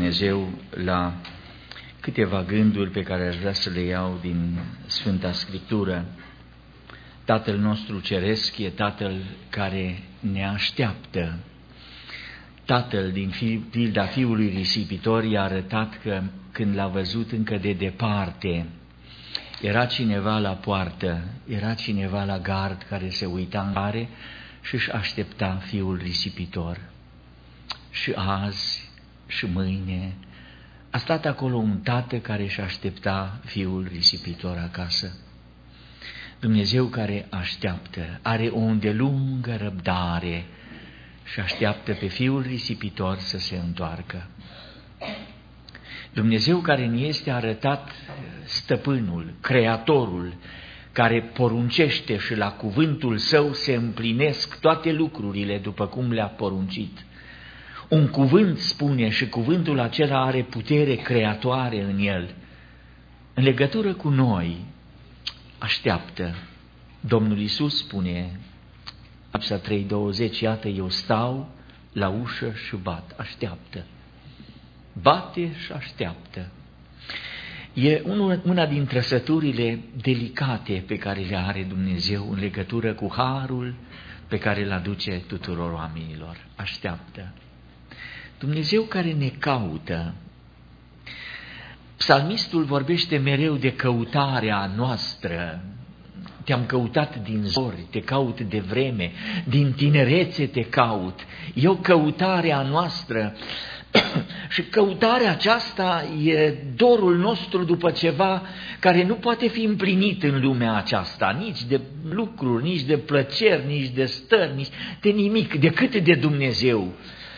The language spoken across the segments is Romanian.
Dumnezeu la câteva gânduri pe care aș vrea să le iau din Sfânta Scriptură. Tatăl nostru Ceresc e Tatăl care ne așteaptă. Tatăl din pilda fiului risipitor i-a arătat că când l-a văzut încă de departe, era cineva la poartă, era cineva la gard care se uita în mare și își aștepta fiul risipitor. Și azi și mâine a stat acolo un tată care își aștepta fiul risipitor acasă. Dumnezeu care așteaptă, are o îndelungă răbdare și așteaptă pe fiul risipitor să se întoarcă. Dumnezeu care ne este arătat stăpânul, creatorul, care poruncește și la cuvântul său se împlinesc toate lucrurile după cum le-a poruncit. Un cuvânt spune și cuvântul acela are putere creatoare în el. În legătură cu noi, așteaptă. Domnul Iisus spune, Apsa 3:20, iată, eu stau la ușă și bat, așteaptă. Bate și așteaptă. E una din trăsăturile delicate pe care le are Dumnezeu în legătură cu harul pe care îl aduce tuturor oamenilor. Așteaptă. Dumnezeu care ne caută. Psalmistul vorbește mereu de căutarea noastră. Te-am căutat din zori, te caut de vreme, din tinerețe te caut. E o căutare a noastră. Și căutarea aceasta e dorul nostru după ceva care nu poate fi împlinit în lumea aceasta, nici de lucruri, nici de plăceri, nici de stări, nici de nimic, decât de Dumnezeu.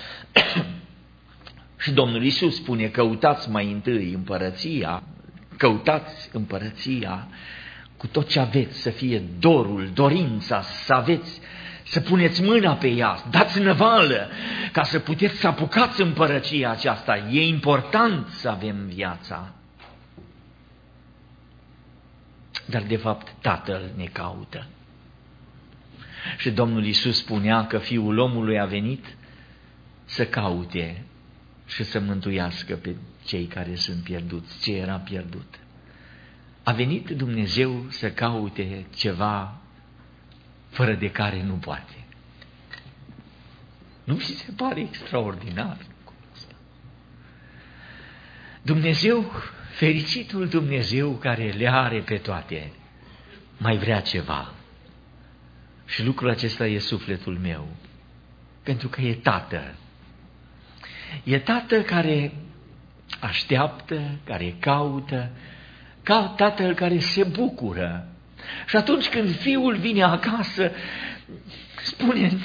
Și Domnul Iisus spune, căutați mai întâi împărăția, căutați împărăția cu tot ce aveți, să fie dorul, dorința, să aveți, să puneți mâna pe ea, dați năvală ca să puteți să apucați împărăția aceasta. E important să avem viața. Dar de fapt Tatăl ne caută. Și Domnul Iisus spunea că Fiul omului a venit să caute și să mântuiască pe cei care sunt pierduți, ce era pierdut. A venit Dumnezeu să caute ceva fără de care nu poate. Nu vi se pare extraordinar? Dumnezeu, fericitul Dumnezeu care le are pe toate, mai vrea ceva. Și lucrul acesta e sufletul meu, pentru că e Tată. E Tată care așteaptă, care caută, ca Tatăl care se bucură. Și atunci când fiul vine acasă, spune,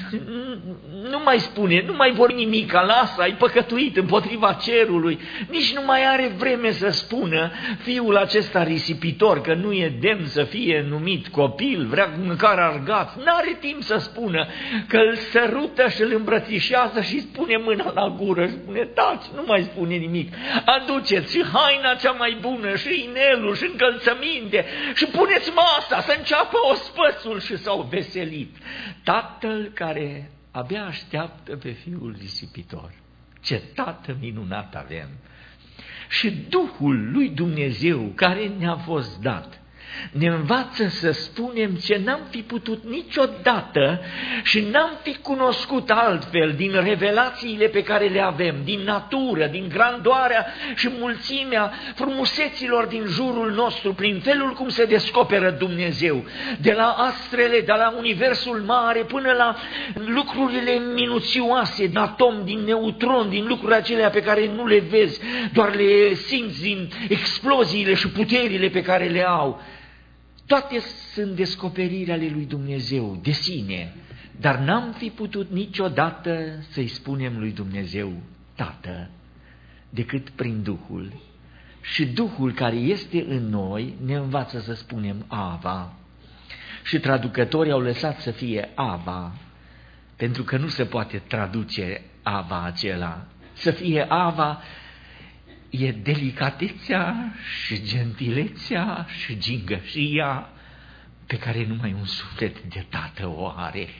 nu mai vor nimic, lasă, ai păcătuit împotriva cerului, nici nu mai are vreme să spună fiul acesta risipitor că nu e demn să fie numit copil, vrea mâncare argat, n-are timp să spună că îl sărută și îl îmbrățișează și spune mâna la gură și spune, taci, nu mai spune nimic, aduceți și haina cea mai bună și inelul și încălțăminte și puneți masa să înceapă ospățul și s-au veselit. Tatăl care abia așteaptă pe fiul risipitor. Ce tată minunat avem! Și Duhul lui Dumnezeu care ne-a fost dat ne învață să spunem ce n-am fi putut niciodată și n-am fi cunoscut altfel din revelațiile pe care le avem, din natură, din grandoarea și mulțimea frumuseților din jurul nostru, prin felul cum se descoperă Dumnezeu, de la astrele, de la universul mare, până la lucrurile minuțioase, din atom, din neutron, din lucrurile acelea pe care nu le vezi, doar le simți din exploziile și puterile pe care le au. Toate sunt descoperiri ale lui Dumnezeu, de sine, dar n-am fi putut niciodată să-i spunem lui Dumnezeu Tată, decât prin Duhul. Și Duhul care este în noi ne învață să spunem Ava. Și traducătorii au lăsat să fie Ava, pentru că nu se poate traduce Ava acela. Să fie Ava e delicatețea și gentilețea și gingășia pe care numai un suflet de tată o are.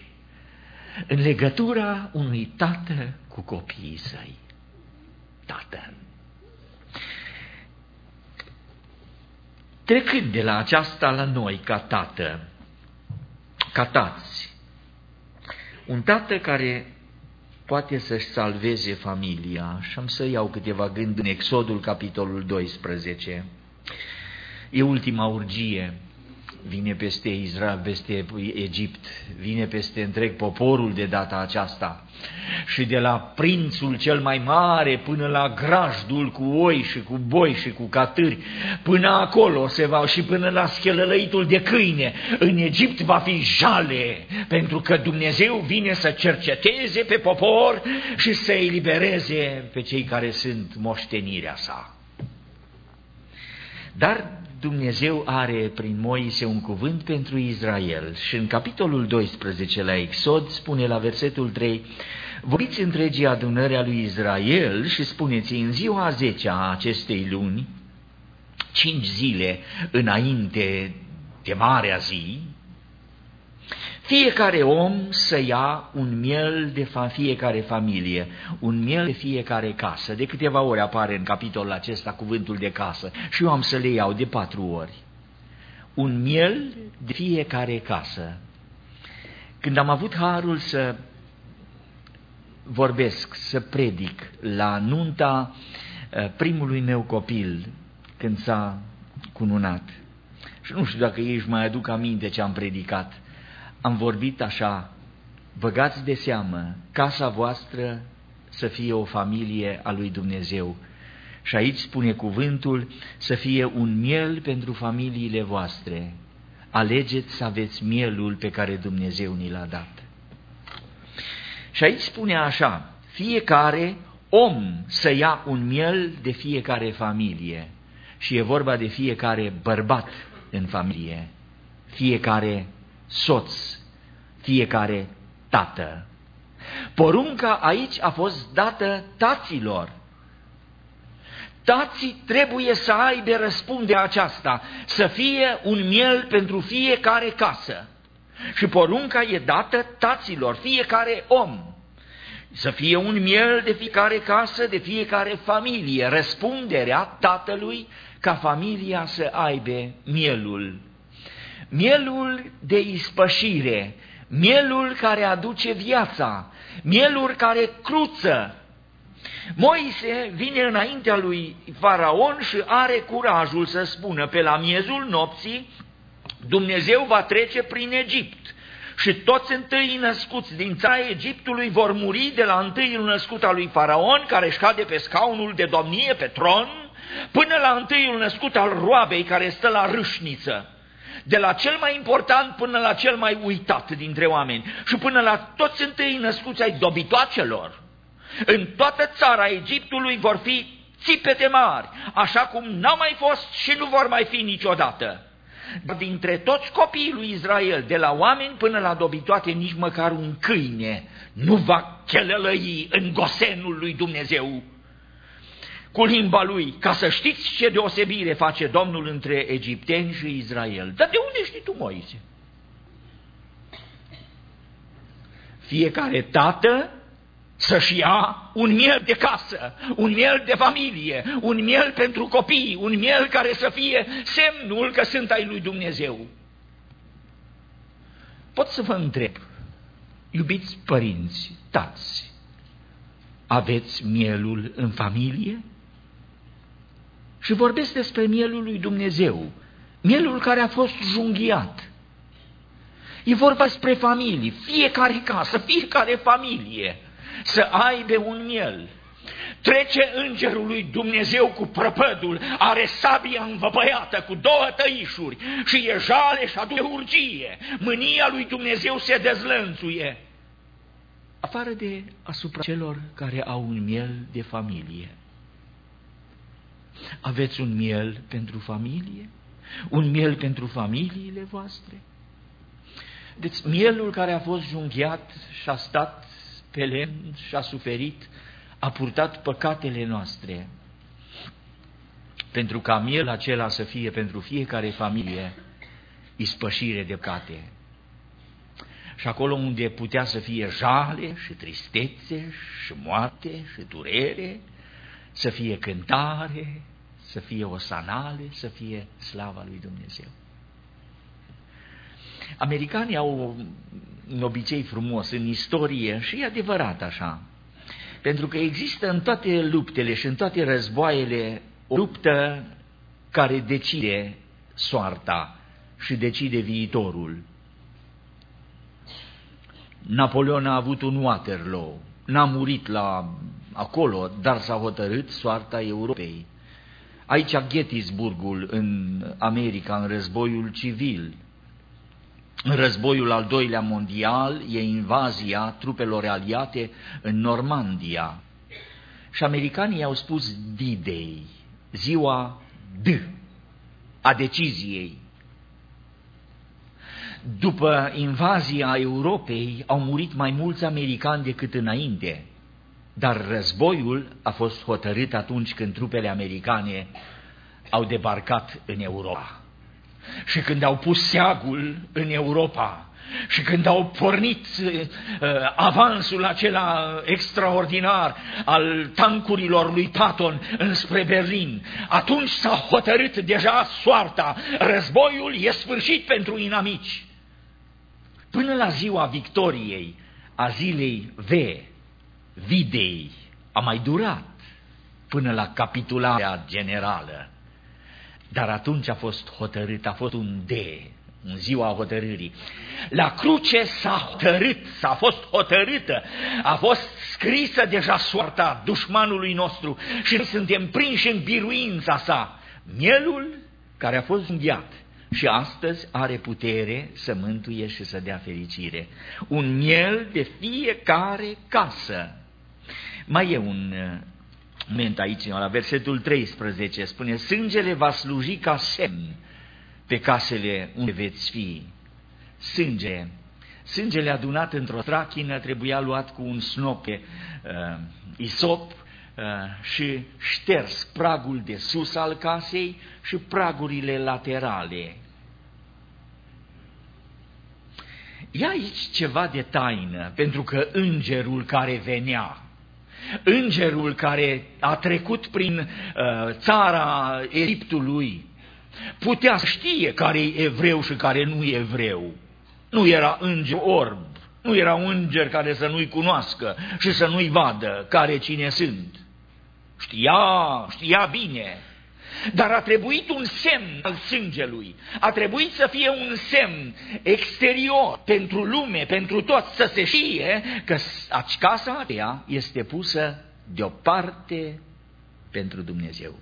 În legătura unui tată cu copiii săi. Tată. Trecând de la aceasta la noi ca tată, ca tați, un tată care poate să-și salveze familia, și am să iau câteva gânduri în Exodul, capitolul 12. E ultima urgie, vine peste Israel, peste Egipt, vine peste întreg poporul de data aceasta. Și de la prințul cel mai mare până la grajdul cu oi și cu boi și cu catâri, până acolo se va, și până la schelălăitul de câine, în Egipt va fi jale, pentru că Dumnezeu vine să cerceteze pe popor și să elibereze pe cei care sunt moștenirea sa. Dar Dumnezeu are prin Moise un cuvânt pentru Israel și în capitolul 12 la Exod spune la versetul 3: vorbiți întregii adunări a lui Israel și spuneți: în ziua 10-a acestei luni, 5 zile înainte de marea zi, fiecare om să ia un miel de fiecare familie, un miel de fiecare casă. De câteva ori apare în capitolul acesta cuvântul de casă și eu am să le iau de 4 ori. Un miel de fiecare casă. Când am avut harul să vorbesc, să predic la nunta primului meu copil, când s-a cununat, și nu știu dacă ei își mai aduc aminte ce am predicat, am vorbit așa: băgați de seamă, casa voastră să fie o familie a lui Dumnezeu. Și aici spune cuvântul să fie un miel pentru familiile voastre. Alegeți să aveți mielul pe care Dumnezeu ni l-a dat. Și aici spune așa: fiecare om să ia un miel de fiecare familie. Și e vorba de fiecare bărbat în familie, fiecare soț, fiecare tată. Porunca aici a fost dată taților. Tații trebuie să aibă răspunderea aceasta, să fie un miel pentru fiecare casă. Și porunca e dată taților, fiecare om. Să fie un miel de fiecare casă, de fiecare familie. Răspunderea tatălui ca familia să aibă mielul. Mielul de ispășire, mielul care aduce viața, mielul care cruță. Moise vine înaintea lui Faraon și are curajul să spună: pe la miezul nopții Dumnezeu va trece prin Egipt și toți întâi născuți din țara Egiptului vor muri, de la întâiul născut al lui Faraon, care își cade pe scaunul de domnie, pe tron, până la întâiul născut al roabei care stă la râșniță. De la cel mai important până la cel mai uitat dintre oameni și până la toți întâi născuți ai dobitoacelor. În toată țara Egiptului vor fi țipete mari, așa cum n-au mai fost și nu vor mai fi niciodată. Dar dintre toți copiii lui Israel, de la oameni până la dobitoate, nici măcar un câine nu va chelălăi în gosenul lui Dumnezeu cu limba lui, ca să știți ce deosebire face Domnul între egipteni și Israel. Dar de unde știi tu, Moise? Fiecare tată să-și ia un miel de casă, un miel de familie, un miel pentru copii, un miel care să fie semnul că sunt ai lui Dumnezeu. Pot să vă întreb, iubiți părinți, tați, aveți mielul în familie? Și vorbesc despre mielul lui Dumnezeu, mielul care a fost junghiat. E vorba despre familii, fiecare casă, fiecare familie să aibă un miel. Trece îngerul lui Dumnezeu cu prăpădul, are sabia învăpăiată cu 2 tăișuri și e jale și aduce urgie. Mânia lui Dumnezeu se dezlănțuie. Afară de asupra celor care au un miel de familie. Aveți un miel pentru familie? Un miel pentru familiile voastre? Deci mielul care a fost junghiat și a stat pe lemn și a suferit, a purtat păcatele noastre. Pentru ca mielul acela să fie pentru fiecare familie ispășire de păcate. Și acolo unde putea să fie jale și tristețe și moarte și durere, să fie cântare, să fie osanale, să fie slava lui Dumnezeu. Americanii au un obicei frumos în istorie și e adevărat așa, pentru că există în toate luptele și în toate războaiele o luptă care decide soarta și decide viitorul. Napoleon a avut un Waterloo, n-a murit acolo, dar s-a hotărât soarta Europei. Aici Gettysburgul în America, în războiul civil. În războiul al doilea mondial e invazia trupelor aliate în Normandia. Și americanii au spus D-Day, ziua D, a deciziei. După invazia Europei au murit mai mulți americani decât înainte, dar războiul a fost hotărât atunci când trupele americane au debarcat în Europa. Și când au pus seagul în Europa și când au pornit avansul acela extraordinar al tancurilor lui Patton înspre Berlin, atunci s-a hotărât deja soarta. Războiul e sfârșit pentru inamici. Până la ziua victoriei, a zilei V-Day, a mai durat până la capitularea generală. Dar atunci a fost hotărât, a fost un D, în ziua hotărârii. La cruce s-a hotărât, s-a fost hotărâtă, a fost scrisă deja soarta dușmanului nostru și noi suntem prinși în biruința sa. Mielul care a fost înghiat și astăzi are putere să mântuie și să dea fericire. Un miel de fiecare casă. Mai e un moment aici, la versetul 13, spune: sângele va sluji ca semn pe casele unde veți fi. Sângele adunat într-o trachină trebuia luat cu un snop de isop și șters pragul de sus al casei și pragurile laterale. E aici ceva de taină, pentru că îngerul care venea, îngerul care a trecut prin țara Egiptului, putea să știe care e evreu și care nu e evreu. Nu era înger orb, nu era un înger care să nu-i cunoască și să nu-i vadă care cine sunt. Știa bine, dar a trebuit un semn al sângelui, a trebuit să fie un semn exterior pentru lume, pentru toți, să se știe că casa aceea este pusă deoparte pentru Dumnezeu.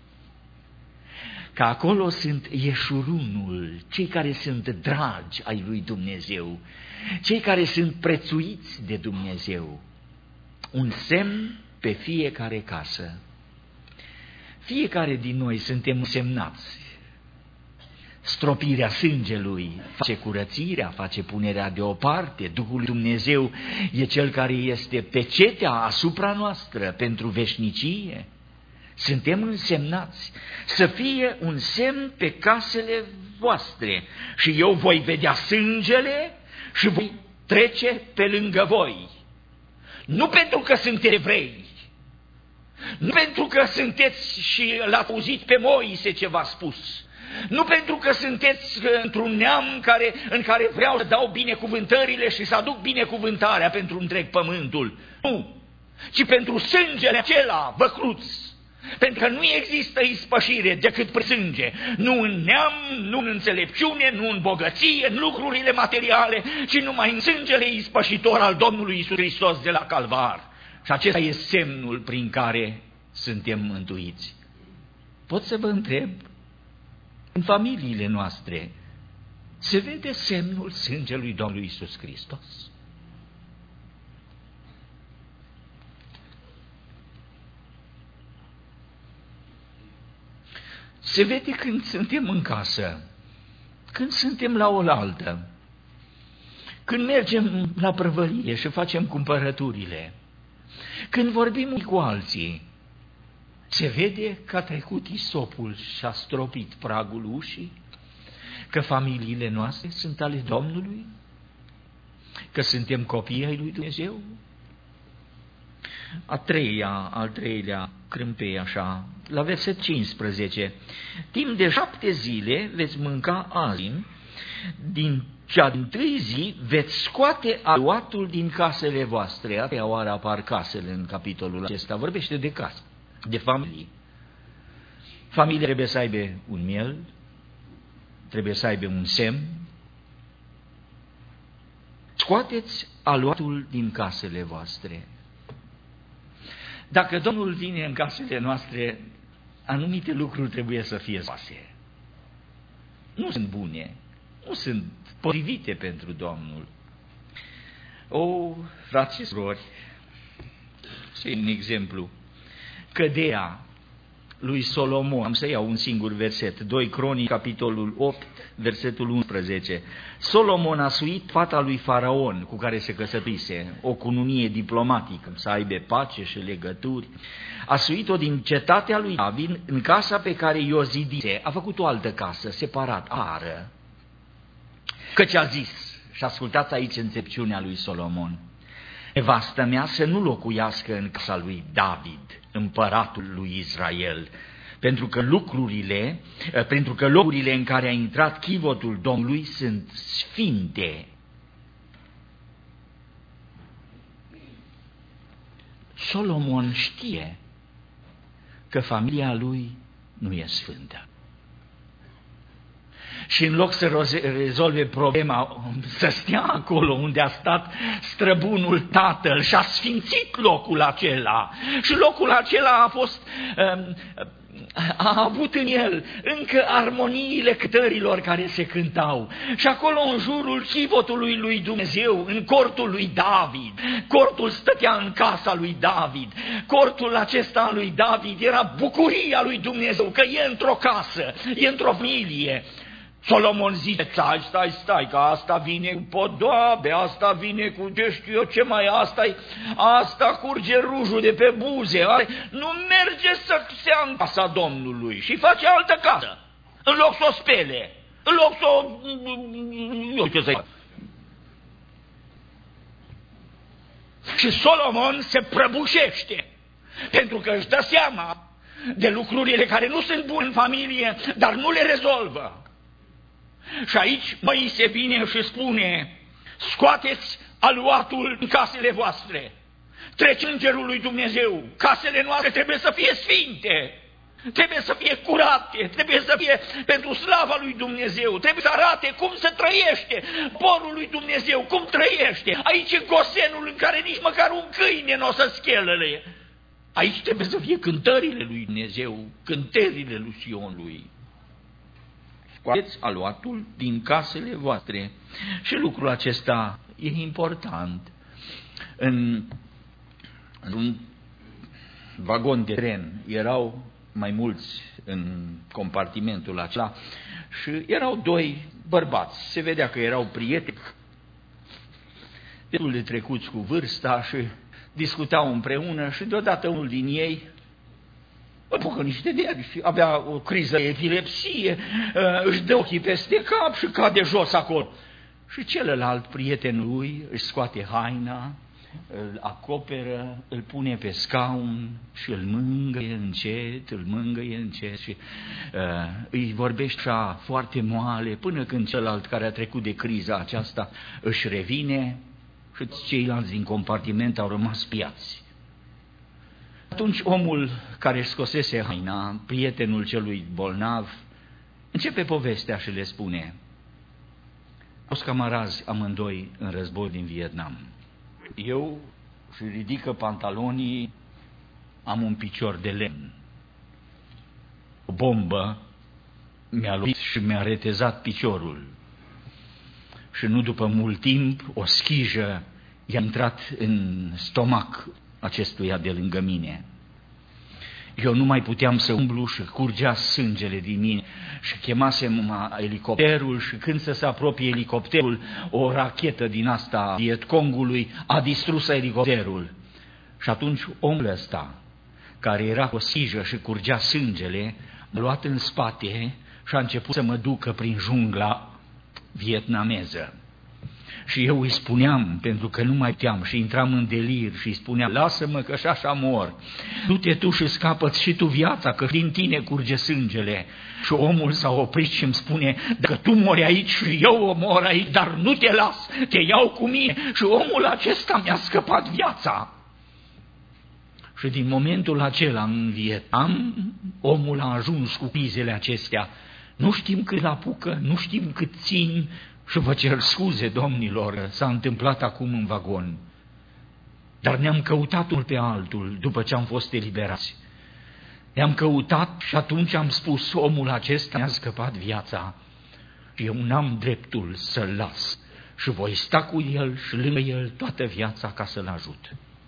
Că acolo sunt ieșurunul, cei care sunt dragi ai lui Dumnezeu, cei care sunt prețuiți de Dumnezeu. Un semn pe fiecare casă. Fiecare din noi suntem însemnați. Stropirea sângelui face curățirea, face punerea deoparte. Duhul lui Dumnezeu e cel care este pecetea asupra noastră pentru veșnicie. Suntem însemnați să fie un semn pe casele voastre și eu voi vedea sângele și voi trece pe lângă voi. Nu pentru că sunteți evrei, nu pentru că sunteți și l-ați auzit pe Moise ce v-a spus, nu pentru că sunteți într-un neam în care vreau să dau binecuvântările și să aduc binecuvântarea pentru întreg pământul, nu, ci pentru sângele acela văcruț. Pentru că nu există ispășire decât prin sânge, nu în neam, nu în înțelepciune, nu în bogăție, în lucrurile materiale, ci numai în sângele ispășitor al Domnului Iisus Hristos de la Calvar. Și acesta e semnul prin care suntem mântuiți. Pot să vă întreb, în familiile noastre se vede semnul sângelui Domnului Iisus Hristos? Se vede când suntem în casă, când suntem la oaltă, când mergem la prăvălie și facem cumpărăturile, când vorbim cu alții. Se vede că a trecut isopul și a stropit pragul ușii, că familiile noastre sunt ale Domnului, că suntem copii ai lui Dumnezeu. Al treilea crâmpei așa, la verset 15. Timp de 7 zile veți mânca azim, din cea dintâi zi veți scoate aluatul din casele voastre. A treia oară apar casele în capitolul acesta, vorbește de case, de familii. Familia trebuie să aibă un miel, trebuie să aibă un semn. Scoateți aluatul din casele voastre. Dacă Domnul vine în casele noastre, anumite lucruri trebuie să fie scoase. Nu sunt bune, nu sunt potrivite pentru Domnul. O, frați și surori, să iau un exemplu. Căderea lui Solomon, am să iau un singur verset, 2 Cronici, capitolul 8, versetul 11. Solomon a suit fata lui Faraon, cu care se căsătorise, o cununie diplomatică, să aibă pace și legături. A suit-o din cetatea lui David în casa pe care i-o zidise. A făcut o altă casă, separat, ară. Căci a zis, și ascultați aici înțepciunea lui Solomon, nevastă mea să nu locuiască în casa lui David, împăratul lui Israel, pentru că locurile în care a intrat chivotul Domnului sunt sfinte. Solomon știe că familia lui nu e sfântă. Și în loc să rezolve problema, să stea acolo unde a stat străbunul tatăl și a sfințit locul acela. Și locul acela a avut în el încă armoniile cântărilor care se cântau. Și acolo în jurul chivotului lui Dumnezeu, în cortul lui David, cortul stătea în casa lui David, cortul acesta lui David era bucuria lui Dumnezeu, că e într-o casă, e într-o familie. Solomon zice, stai, că asta vine cu podoabe, asta vine cu ce mai, asta curge rujul de pe buze, nu merge să stea în casa Domnului și face altă casă, în loc să o spele, în loc să o... Și Solomon se prăbușește, pentru că își dă seama de lucrurile care nu sunt bune în familie, dar nu le rezolvă. Și aici Moise vine și spune, scoateți aluatul în casele voastre, trece îngerul lui Dumnezeu, casele noastre trebuie să fie sfinte, trebuie să fie curate, trebuie să fie pentru slava lui Dumnezeu, trebuie să arate cum se trăiește poporul lui Dumnezeu, cum trăiește. Aici e Gosenul în care nici măcar un câine nu o să schelele. Aici trebuie să fie cântările lui Dumnezeu, cântările lui Sionului. Scoateți aluatul din casele voastre. Și lucrul acesta e important. În un vagon de tren erau mai mulți în compartimentul acela și erau 2 bărbați. Se vedea că erau prieteni, destul de trecuți cu vârsta și discutau împreună și deodată unul din ei apucă niște nervi, avea o criză de epilepsie, își dă ochii peste cap și cade jos acolo. Și celălalt prieten lui își scoate haina, îl acoperă, îl pune pe scaun și îl mângâie încet și îi vorbește așa foarte moale, până când celălalt care a trecut de criza aceasta își revine și ceilalți din compartiment au rămas piați. Atunci omul care își scosese haina, prietenul celui bolnav, începe povestea și le spune: au fost camarazi amândoi în război din Vietnam. Eu și ridică pantalonii, am un picior de lemn. O bombă mi-a lovit și mi-a retezat piciorul. Și nu după mult timp, o schijă i-a intrat în stomac acestuia de lângă mine. Eu nu mai puteam să umblu și curgea sângele din mine și chemasem elicopterul și când se apropie elicopterul, o rachetă din asta Vietcongului a distrus elicopterul. Și atunci omul ăsta, care era cu o schijă și curgea sângele, m-a luat în spate și a început să mă ducă prin jungla vietnameză. Și eu îi spuneam, pentru că nu mai puteam, și intram în delir și îi spuneam, lasă-mă că și așa mor, du-te tu și scapă-ți și tu viața, că din tine curge sângele. Și omul s-a oprit și îmi spune, dacă tu mori aici și eu o mor aici, dar nu te las, te iau cu mine. Și omul acesta mi-a scăpat viața. Și din momentul acela în Vietnam, omul a ajuns cu crizele acestea. Nu știm cât apucă, nu știm cât țin și vă cer scuze, domnilor, s-a întâmplat acum în vagon. Dar ne-am căutat unul pe altul după ce am fost eliberați. Ne-am căutat și atunci am spus, omul acesta mi-a scăpat viața și eu n-am dreptul să-l las și voi sta cu el și lângă el toată viața ca să-l ajut.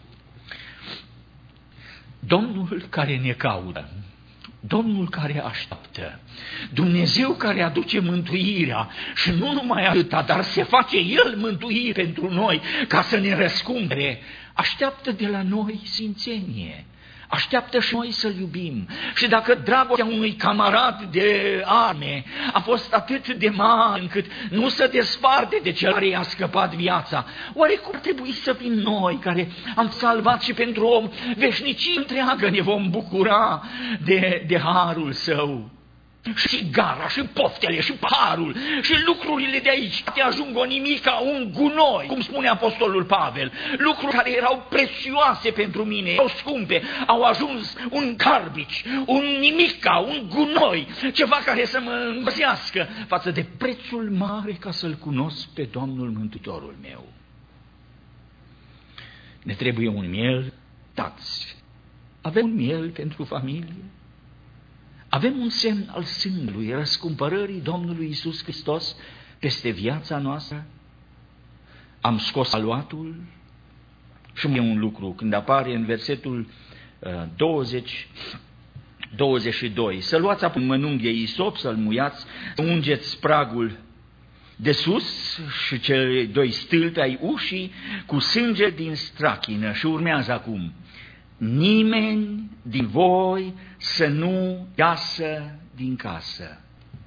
Domnul care ne caută, Domnul care așteaptă, Dumnezeu care aduce mântuirea și nu numai atâta, dar se face El mântuire pentru noi ca să ne răscumpere, așteaptă de la noi sfințenie. Așteaptă și noi să-L iubim. Și dacă dragostea unui camarad de arme a fost atât de mare încât nu se desparte de cel care i-a scăpat viața, oare cum trebuie să fim noi care am salvat și pentru o veșnicie întreagă ne vom bucura de harul Său? Și gara, și poftele, și paharul, și lucrurile de aici te ajung o nimica, un gunoi, cum spune Apostolul Pavel. Lucruri care erau prețioase pentru mine, erau scumpe, au ajuns un garbici, un nimica, un gunoi, ceva care să mă îmbăzească față de prețul mare ca să-L cunosc pe Domnul Mântuitorul meu. Ne trebuie un miel, tați. Avem un miel pentru familie? Avem un semn al sângelui, răscumpărării Domnului Iisus Hristos peste viața noastră? Am scos aluatul? Și mai e un lucru, când apare în versetul 22, să luați apoi în mănunghie isop, să-l muiați, să ungeți pragul de sus și cei doi stâlpi ai ușii cu sânge din strachină. Și urmează acum, nimeni din voi să nu iasă din casă.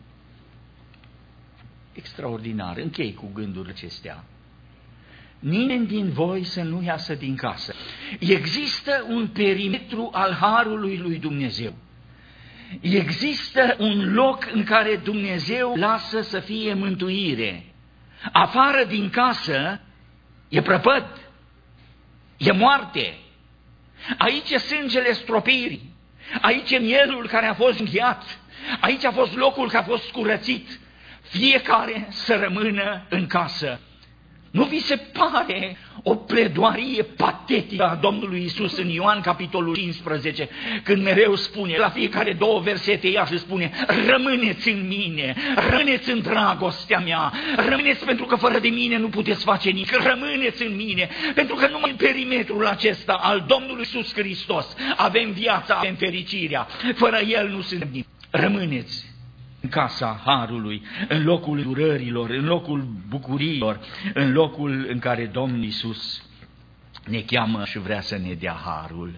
Extraordinar, închei cu gândurile acestea. Nimeni din voi să nu iasă din casă. Există un perimetru al harului lui Dumnezeu. Există un loc în care Dumnezeu lasă să fie mântuire. Afară din casă e prăpăd, e moarte. Aici e sângele stropirii, aici e mielul care a fost încheiat, aici a fost locul care a fost curățit. Fiecare să rămână în casă. Nu vi se pare o pledoarie patetică a Domnului Iisus în Ioan capitolul 15, când mereu spune, la fiecare două versete ea și spune, rămâneți în mine, rămâneți în dragostea mea, rămâneți pentru că fără de mine nu puteți face nimic, rămâneți în mine, pentru că numai în perimetrul acesta al Domnului Iisus Hristos avem viața, avem fericirea, fără El nu suntem nimic. Rămâneți în casa harului, în locul durărilor, în locul bucuriilor, în locul în care Domnul Iisus ne cheamă și vrea să ne dea harul.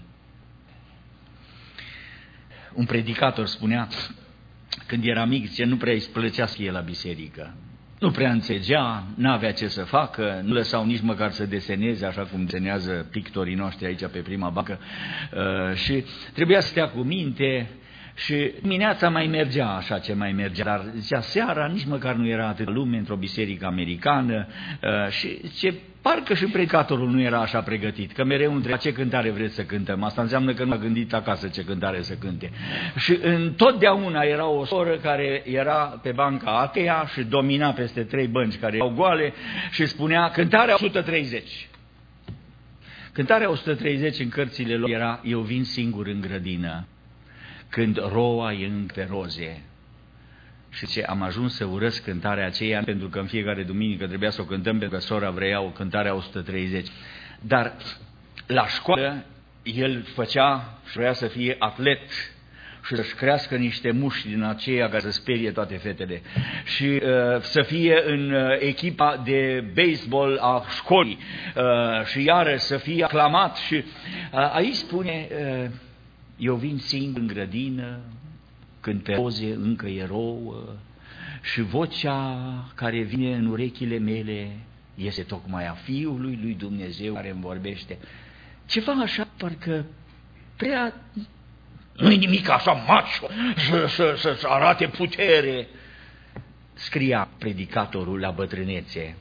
Un predicator spunea, când era mic, zice, nu prea îi plăcea să fie la biserică. Nu prea înțelegea, n-avea ce să facă, nu lăsau nici măcar să deseneze, așa cum desenează pictorii noștri aici pe prima bancă, și trebuia să stea cu minte. Și dimineața mai mergea așa ce mai mergea, dar zicea, seara nici măcar nu era atât lume într-o biserică americană și ce parcă și predicatorul nu era așa pregătit, că mereu întreba ce cântare vreți să cântăm. Asta înseamnă că nu a gândit acasă ce cântare să cânte. Și întotdeauna era o soră care era pe banca ateia și domina peste 3 bănci care erau goale și spunea cântarea 130. Cântarea 130 în cărțile lor era Eu vin singur în grădină, când roa e încă pe roze. Și ce am ajuns să urăsc cântarea aceea, pentru că în fiecare duminică trebuia să o cântăm, pentru că sora vrea o cântare a 130. Dar la școală el făcea și vrea să fie atlet și să-și crească niște mușchi din aceea ca să sperie toate fetele. Și să fie în echipa de baseball a școlii și iarăși să fie aclamat. Și aici spune... Eu vin singur în grădină, când pe roze încă e rouă, și vocea care vine în urechile mele este tocmai a Fiului lui Dumnezeu care îmi vorbește. Ceva așa, parcă prea... Nu-i nimic așa macho să arate putere, scria predicatorul la bătrânețe.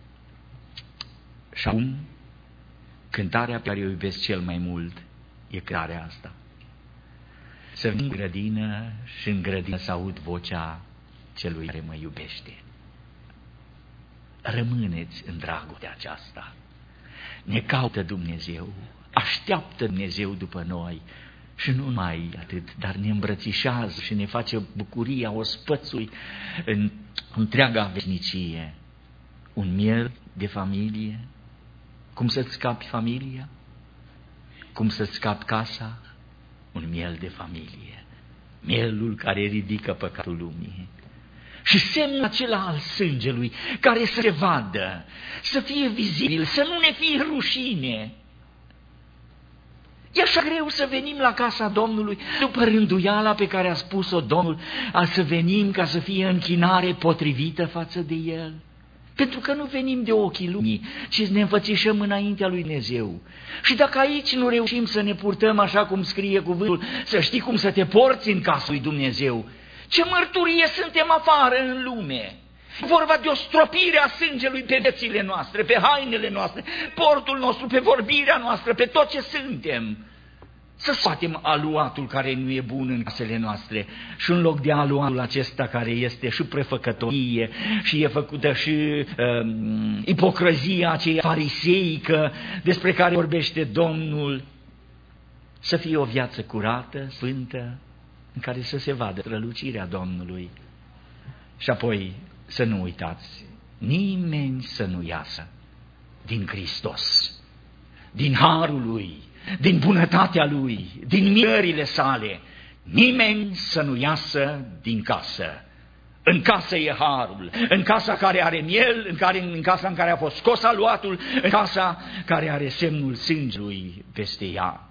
Și acum, cântarea pe care o iubesc cel mai mult e cântarea asta. Să vin în grădină și în grădină să aud vocea celui care mă iubește. Rămâneți în dragostea aceasta. Ne caută Dumnezeu, așteaptă Dumnezeu după noi și nu numai atât, dar ne îmbrățișează și ne face bucuria ospățului în întreaga veșnicie. Un miel de familie, cum să-ți scapi familia, cum să-ți scapi casa, un miel de familie, mielul care ridică păcatul lumii. Și semnul acela al sângelui, care să se vadă, să fie vizibil, să nu ne fie rușine. E așa greu să venim la casa Domnului, după rânduiala pe care a spus-o Domnul, să venim ca să fie închinare potrivită față de El. Pentru că nu venim de ochii lumii, ci ne înfățișăm înaintea lui Dumnezeu. Și dacă aici nu reușim să ne purtăm așa cum scrie cuvântul, să știi cum să te porți în casa lui Dumnezeu, ce mărturie suntem afară în lume! Vorba de o stropire a sângelui pe viețile noastre, pe hainele noastre, portul nostru, pe vorbirea noastră, pe tot ce suntem. Să scoatem aluatul care nu e bun în casele noastre și în loc de aluatul acesta care este și prefăcătorie și e făcută și ipocrăzia aceea fariseică despre care vorbește Domnul, să fie o viață curată, sfântă, în care să se vadă strălucirea Domnului. Și apoi să nu uitați, nimeni să nu iasă din Hristos, din harul Lui, din bunătatea Lui, din mirările sale, nimeni să nu iasă din casă. În casă e harul, în casa care are miel, în casa în care a fost scos aluatul, în casa care are semnul sângelui peste ea.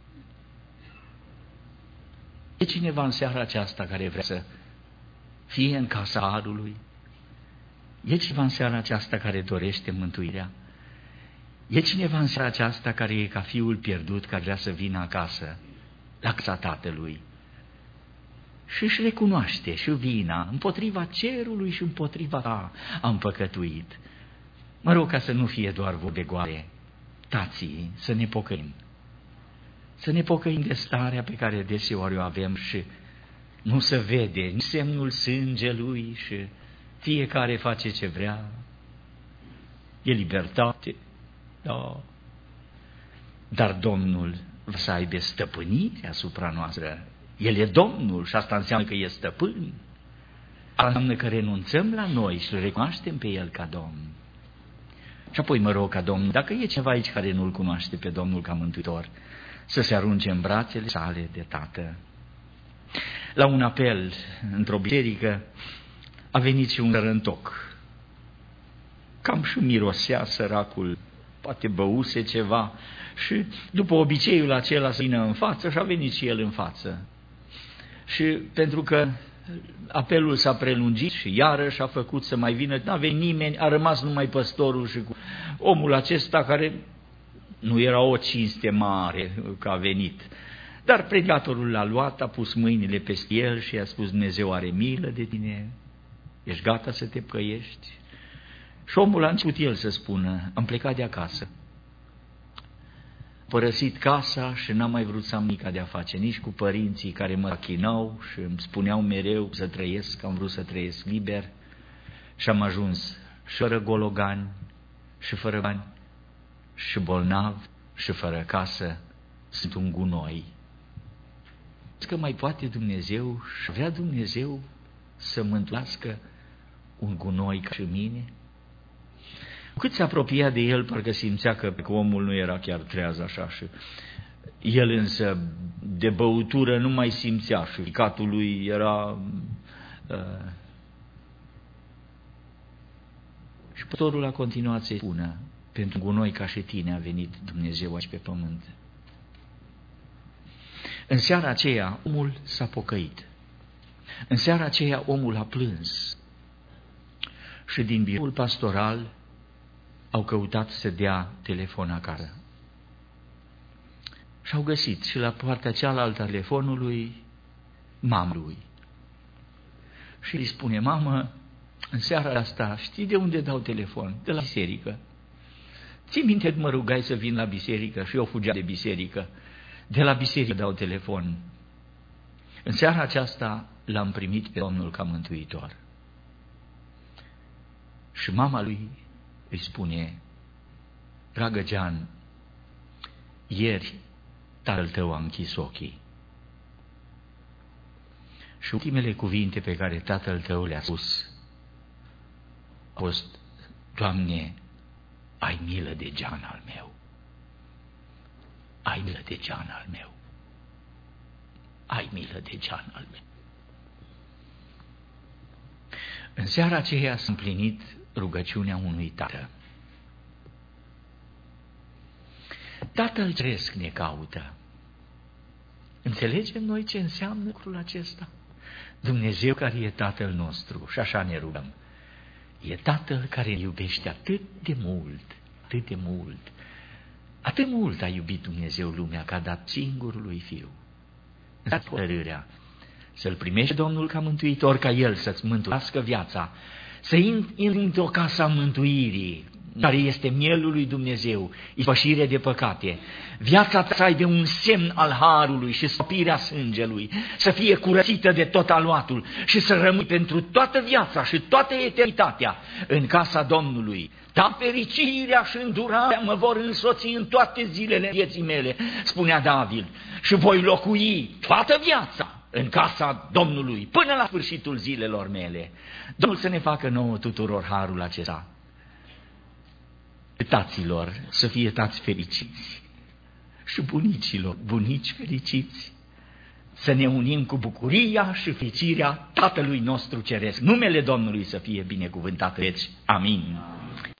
E cineva în seara aceasta care vrea să fie în casa harului? E cineva în seara aceasta care dorește mântuirea? E cineva în seara aceasta care e ca fiul pierdut, care vrea să vină acasă, la casa tatălui? Și își recunoaște și vina împotriva cerului și împotriva ta am păcătuit. Mă rog ca să nu fie doar vorbe goale, tații, să ne pocăim. Să ne pocăim de starea pe care deseori o avem și nu se vede nici semnul sângelui și fiecare face ce vrea. E libertate, da. Dar Domnul va să aibă stăpânire asupra noastră. El e Domnul și asta înseamnă că e stăpân. Asta înseamnă că renunțăm la noi și îl recunoaștem pe El ca Domn. Și apoi mă rog ca Domnul, dacă e ceva aici care nu-L cunoaște pe Domnul ca Mântuitor, să se arunce în brațele sale de Tată. La un apel într-o biserică a venit și un sărăntoc. Cam și mirosea săracul, poate băuse ceva și după obiceiul acela să vină în față și a venit și el în față. Și pentru că apelul s-a prelungit și iarăși a făcut să mai vină, n-a venit nimeni, a rămas numai păstorul și cu omul acesta care nu era o cinste mare că a venit. Dar predicatorul l-a luat, a pus mâinile peste el și i-a spus: Dumnezeu are milă de tine, ești gata să te păiești? Și omul a început el să spună: am plecat de acasă, părăsit casa și n-am mai vrut să am nimic de a face, nici cu părinții care mă chinau și îmi spuneau mereu să trăiesc, am vrut să trăiesc liber și am ajuns și fără gologani, și fără bani, și bolnav, și fără casă, sunt un gunoi. Că mai poate Dumnezeu și vrea Dumnezeu să mântuiască un gunoi ca și mine? Cât se apropia de el, parcă simțea că omul nu era chiar treaz așa și el însă de băutură nu mai simțea și ficatul lui era... Și păstorul a continuat să-i spună: pentru gunoi ca și tine a venit Dumnezeu aici pe pământ. În seara aceea omul s-a pocăit. În seara aceea omul a plâns. Și din biroul pastoral au căutat să dea telefon acasă. Și au găsit și la partea cealaltă a telefonului mama lui. Și îi spune: mamă, în seara asta știi de unde dau telefon? De la biserică. Ții minte că mă rugai să vin la biserică și eu fugeam de biserică. De la biserică dau telefon. În seara aceasta l-am primit pe Domnul ca mântuitor. Și mama lui îi spune: dragă Jean, ieri tatăl tău a închis ochii. Și ultimele cuvinte pe care tatăl tău le-a spus a fost: Doamne, ai milă de Jean al meu. Ai milă de Jean al meu. Ai milă de Jean al meu. În seara aceea s-a împlinit rugăciunea unui tată. Tatăl Ceresc ne caută. Înțelegem noi ce înseamnă lucrul acesta? Dumnezeu care e Tatăl nostru, și așa ne rugăm, e Tatăl care ne iubește atât de mult, atât de mult. Atât mult a iubit Dumnezeu lumea că a dat singurului Fiu. Îți hotărârea să-L primești Domnul ca mântuitor, ca El să-ți mântuiască viața, să intri într-o casă a mântuirii, care este mielul lui Dumnezeu, ispășire de păcate. Viața ta să aibă un semn al harului și stopirea sângelui, să fie curățită de tot aluatul și să rămâi pentru toată viața și toată eternitatea în casa Domnului. Da, fericirea și îndurarea mă vor însoți în toate zilele vieții mele, spunea David, și voi locui toată viața în casa Domnului până la sfârșitul zilelor mele. Domnul să ne facă nouă tuturor harul acesta. Taților să fie tați fericiți și bunicilor, bunici fericiți, să ne unim cu bucuria și fericirea Tatălui nostru Ceresc. Numele Domnului să fie binecuvântat. Amin.